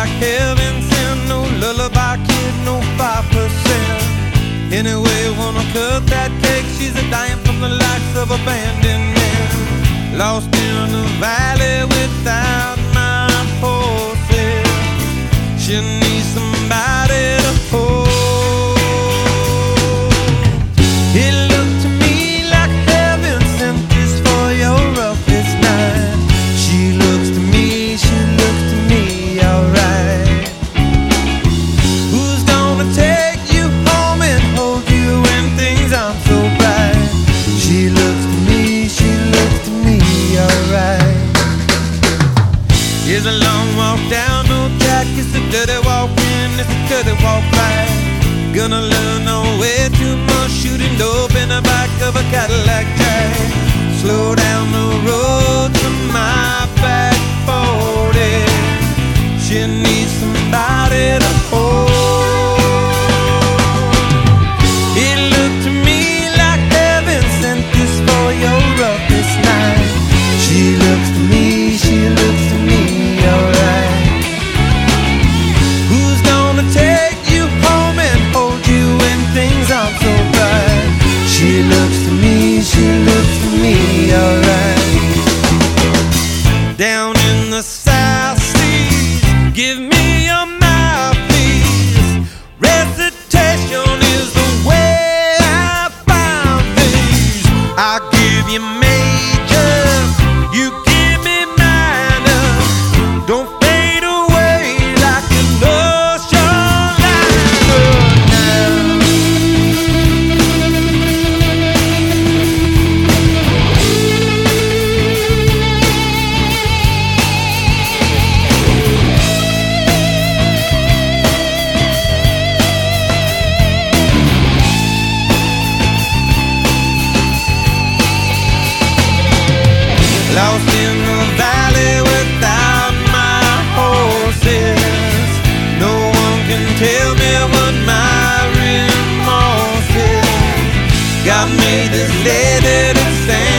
like heaven sent. No lullaby kid, no 5%. Anyway, wanna cut that cake. She's a dime from the likes of abandonment. Lost in the valley without my horses. She needs somebody to hold. It looked to me like heaven sent this for your roughest night. She looks to me alright. Who's gonna take you home and hold you when things aren't so bright? She looks to me alright. It's a long walk down, no track. It's a dirty walk in, it's a dirty walk back. Gonna learn no way too much. Shooting dope in the back of a Cadillac track. Slow down the road to my back 40. She needs somebody to hold. It looked to me like heaven sent this for your roughest night. She looks to me alright. Who's gonna take you home and hold you when things aren't so bright? She looks to me alright. Down in the South Seas, give me your mouthpiece. Recitation is the way I found things. I give you major, you give me minor. Don't fade away like an ocean liner now. Lost in the valley without my horses. No one can tell me what my remorse is. Got me this lady to stand